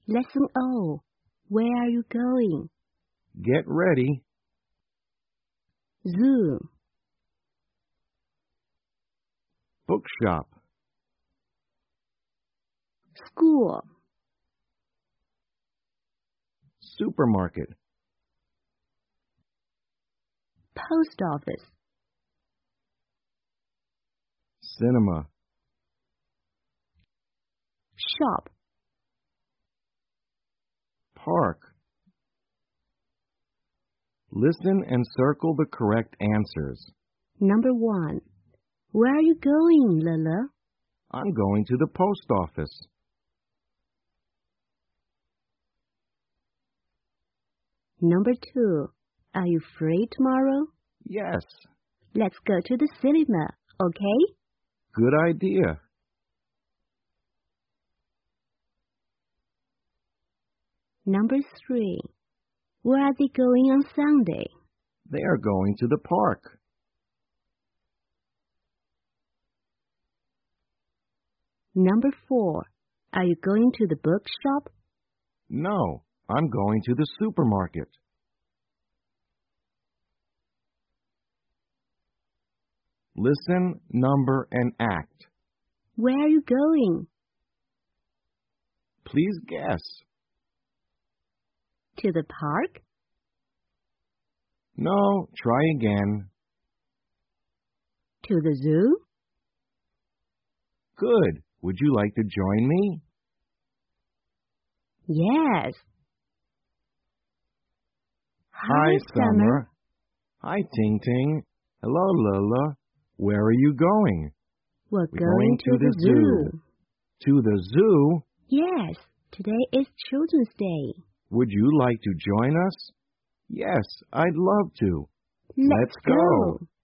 Lesson O. Where are you going? Get ready. Zoo. Bookshop. School. Supermarket. Post office. Cinema. Shop. Park. Listen and circle the correct answers. Number 1. Where are you going, Lele? I'm going to the post office. Number 2. Are you free tomorrow? Yes. Let's go to the cinema, okay? Good idea. Number 3. Where are they going on Sunday? They are going to the park. Number 4. Are you going to the bookshop? No, I'm going to the supermarket. Listen, number, and act. Where are you going? Please guess. To the park? No, try again. To the zoo? Good. Would you like to join me? Yes. Hi, Summer. Hi, Ting Ting. Hello, Lola. Where are you going? We're going to the zoo. To the zoo? Yes. Today is Children's Day. Would you like to join us? Yes, I'd love to. Let's go.